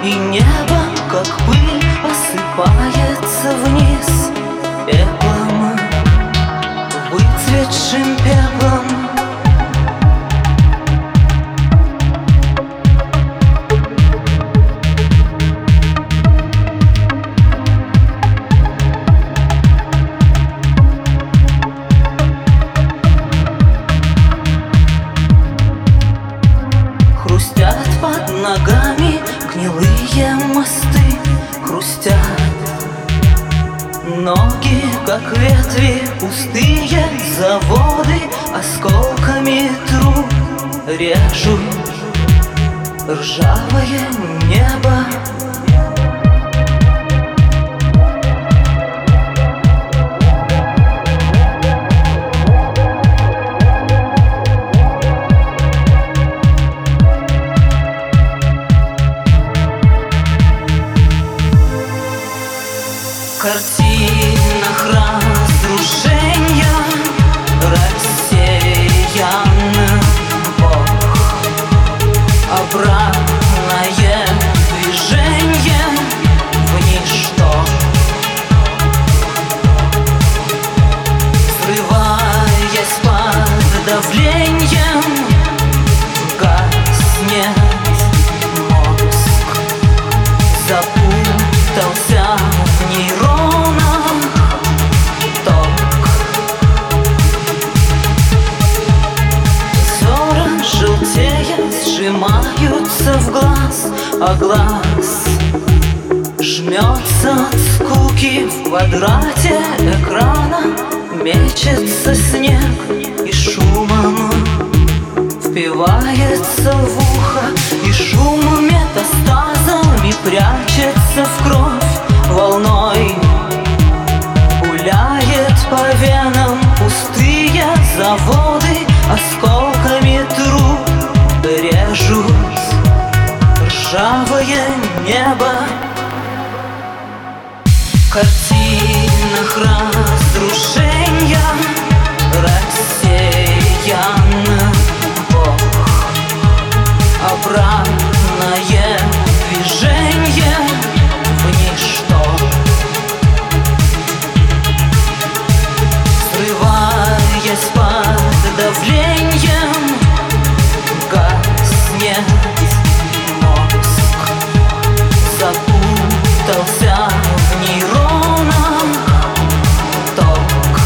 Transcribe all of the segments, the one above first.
И небо, как пыль, осыпается вниз пеплом, выцветшим пеплом. Хрустят под ногами гнилые мосты, хрустят ноги, как ветви, пустые заводы осколками труб режут ржавое небо. В картинах разрушения рассеян Бог, обратное движение в ничто, срываясь под давлением, гаснет мозг, запутался в нейронах ток. Зора желтеет, сжимаются в глаз, а глаз жмется от скуки. В квадрате экрана мечется снег и шумом впивается в ухо, и шум метастазами прячется в кровь, волной гуляет по венам. Пустые заводы осколками труб режут ржавое небо. В картинах разрушения рассеян Бог, обратное движение в ничто, срываясь под давлением, гаснет мозг, запутался в нейронах ток.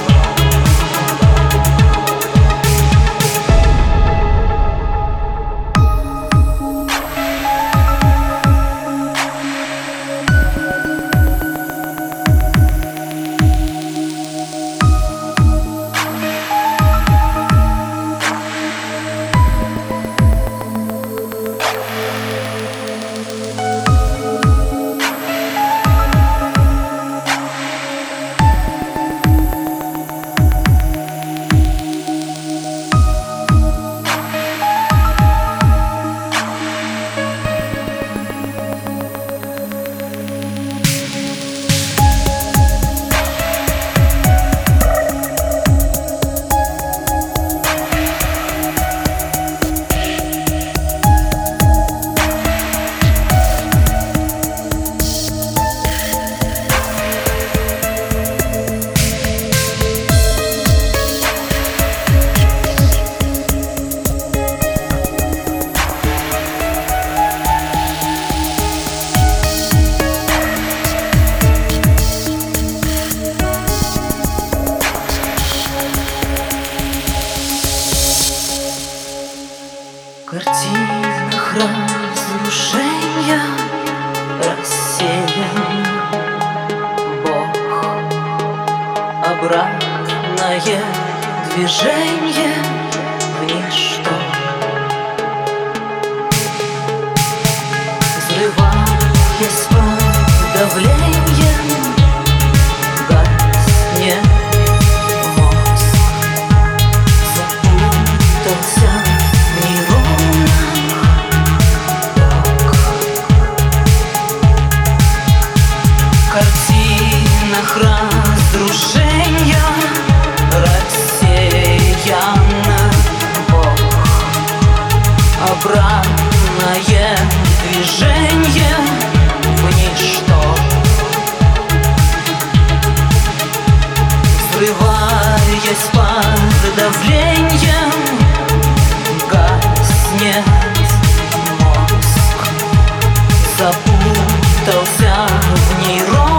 В картинах разрушения рассеян Бог, обратное движение в ничто, взрываясь под давлением, гаснет мозг, запутался в нейронах ток. В картинах разрушения рассеян запутался в нейронах.